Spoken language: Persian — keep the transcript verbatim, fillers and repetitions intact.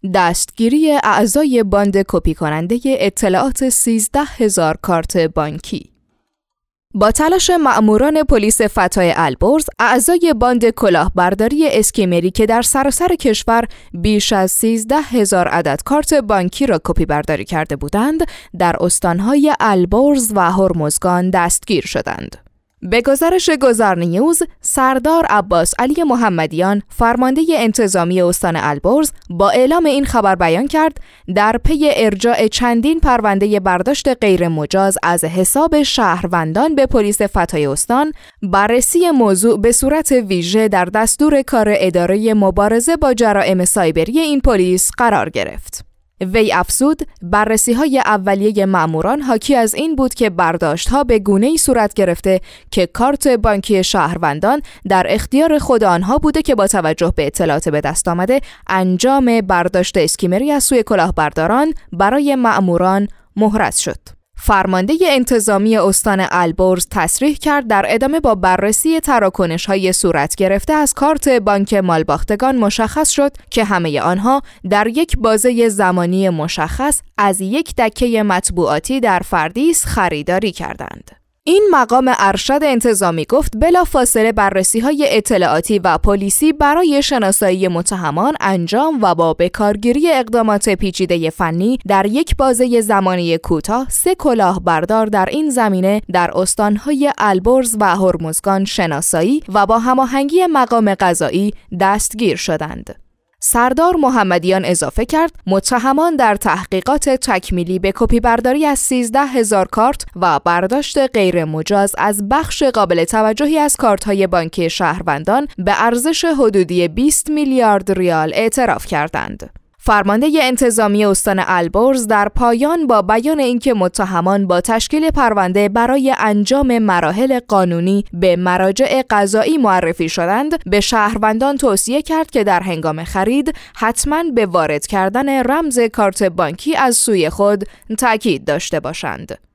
دستگیری اعضای باند کپی کننده اطلاعات سیزده هزار کارت بانکی. با تلاش مأموران پلیس فتای البرز، اعضای باند کلاهبرداری اسکیمری که در سراسر کشور بیش از سیزده هزار عدد کارت بانکی را کپی برداری کرده بودند، در استانهای البرز و هرمزگان دستگیر شدند. به گزارش گذارنیوز، سردار عباس علی محمدیان، فرمانده انتظامی استان البرز، با اعلام این خبر بیان کرد در پی ارجاع چندین پرونده برداشت غیر مجاز از حساب شهروندان به پلیس فتای استان، بررسی موضوع به صورت ویژه در دستور کار اداره مبارزه با جرائم سایبری این پلیس قرار گرفت. وی افزود بررسی‌های اولیه مأموران حاکی از این بود که برداشت‌ها به گونه‌ای صورت گرفته که کارت بانکی شهروندان در اختیار خود آنها بوده که با توجه به اطلاعات به دست آمده انجام برداشت اسکیمری از سوی کلاهبرداران برای مأموران محرز شد. فرمانده انتظامی استان البرز تصریح کرد در ادامه با بررسی تراکنش‌های صورت گرفته از کارت بانک مالباختگان مشخص شد که همه آنها در یک بازه زمانی مشخص از یک دکه مطبوعاتی در فردیس خریداری کردند. این مقام ارشد انتظامی گفت بلافاصله بررسی‌های اطلاعاتی و پلیسی برای شناسایی متهمان انجام و با بکارگیری اقدامات پیچیده فنی در یک بازه زمانی کوتاه سه کلاهبردار در این زمینه در استان‌های البرز و هرمزگان شناسایی و با هماهنگی مقام قضایی دستگیر شدند. سردار محمدیان اضافه کرد متهمان در تحقیقات تکمیلی به کپی برداری از سیزده هزار کارت و برداشت غیر مجاز از بخش قابل توجهی از کارت‌های بانکی شهروندان به ارزش حدودی بیست میلیارد ریال اعتراف کردند. فرمانده انتظامی استان البرز در پایان با بیان اینکه متهمان با تشکیل پرونده برای انجام مراحل قانونی به مراجع قضایی معرفی شدند، به شهروندان توصیه کرد که در هنگام خرید حتماً به وارد کردن رمز کارت بانکی از سوی خود تأکید داشته باشند.